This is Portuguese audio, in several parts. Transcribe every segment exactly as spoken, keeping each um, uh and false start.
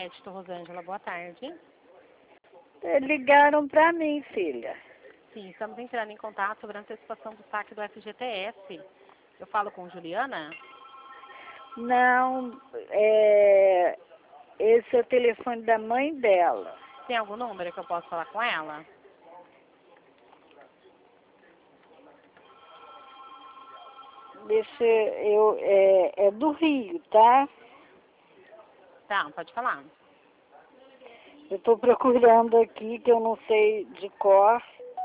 Crédito, Rosângela, boa tarde. Ligaram para mim, filha. Sim, estamos entrando em contato sobre a antecipação do saque do F G T S. Eu falo com Juliana? Não, é, esse é o telefone da mãe dela. Tem algum número que eu possa falar com ela? Deixa eu, é, é do Rio, tá? Tá, pode falar. Eu estou procurando aqui, que eu não sei de cor.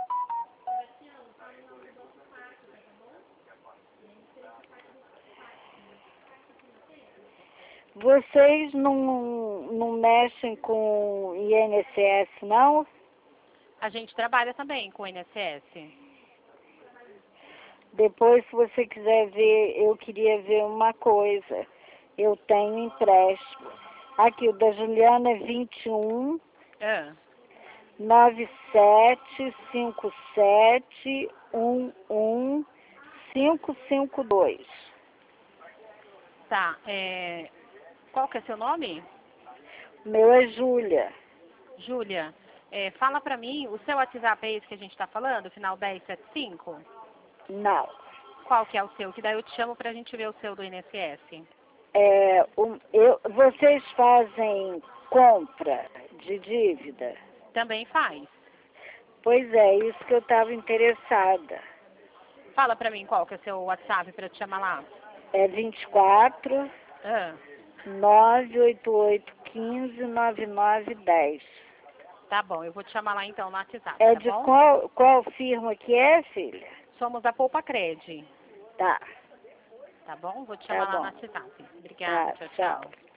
Vocês não, não mexem com I N S S, não? A gente trabalha também com o I N S S. Depois, se você quiser ver, eu queria ver uma coisa. Eu tenho empréstimo. Aqui, o da Juliana é vinte e um, Ah, nove sete cinco sete um um cinco cinco dois. tá. É... Qual que é seu nome? O meu é Júlia. Júlia, é, fala pra mim, o seu WhatsApp é esse que a gente tá falando, final dez setenta e cinco? Não. Qual que é o seu? Que daí eu te chamo pra gente ver o seu do I N S S. É, o, eu, vocês fazem compra de dívida? Também faz. Pois é, isso que eu estava interessada. Fala pra mim qual que é o seu WhatsApp pra eu te chamar lá. É vinte e quatro, Ah, nove oito oito um cinco, nove nove um zero. tá bom, eu vou te chamar lá então no WhatsApp, É tá de bom? qual, qual firma que é, filha? Somos da Poupa Cred, Tá, tá bom? Vou te tá chamar lá no bom. WhatsApp. Obrigada, Tá, tchau, tchau. tchau.